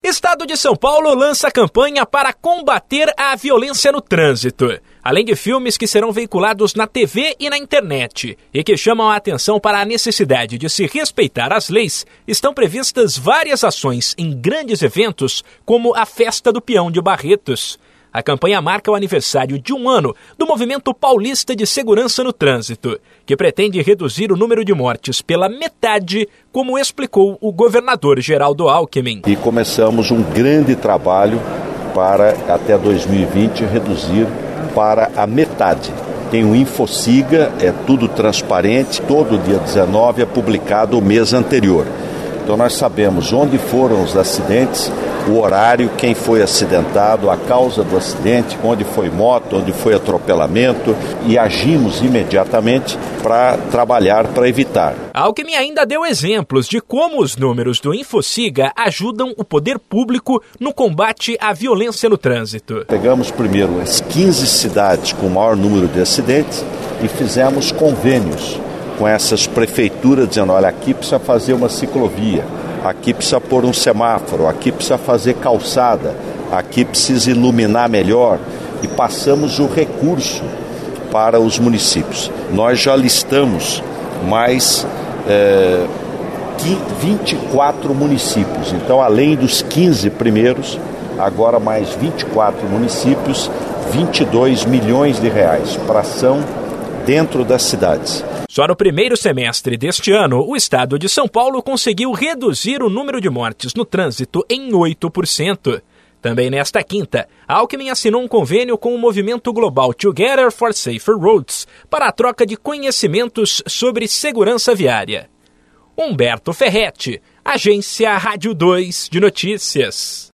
Estado de São Paulo lança campanha para combater a violência no trânsito. Além de filmes que serão veiculados na TV e na internet e que chamam a atenção para a necessidade de se respeitar as leis, estão previstas várias ações em grandes eventos, como a Festa do Peão de Barretos. A campanha marca o aniversário de 1 ano do Movimento Paulista de Segurança no Trânsito, que pretende reduzir o número de mortes pela metade, como explicou o governador Geraldo Alckmin. E começamos um grande trabalho para, até 2020, reduzir para a metade. Tem o InfoSiga, é tudo transparente, todo dia 19 é publicado o mês anterior. Então nós sabemos onde foram os acidentes, o horário, quem foi acidentado, a causa do acidente, onde foi moto, onde foi atropelamento, e agimos imediatamente para trabalhar para evitar. Alckmin ainda deu exemplos de como os números do InfoSiga ajudam o poder público no combate à violência no trânsito. Pegamos primeiro as 15 cidades com o maior número de acidentes e fizemos convênios com essas prefeituras, dizendo, olha, aqui precisa fazer uma ciclovia, aqui precisa pôr um semáforo, aqui precisa fazer calçada, aqui precisa iluminar melhor, e passamos o recurso para os municípios. Nós já listamos mais 24 municípios, então além dos 15 primeiros, agora mais 24 municípios, 22 milhões de reais para ação dentro das cidades. Só no primeiro semestre deste ano, o estado de São Paulo conseguiu reduzir o número de mortes no trânsito em 8%. Também nesta quinta, Alckmin assinou um convênio com o movimento global Together for Safer Roads para a troca de conhecimentos sobre segurança viária. Humberto Ferretti, Agência Rádio 2 de Notícias.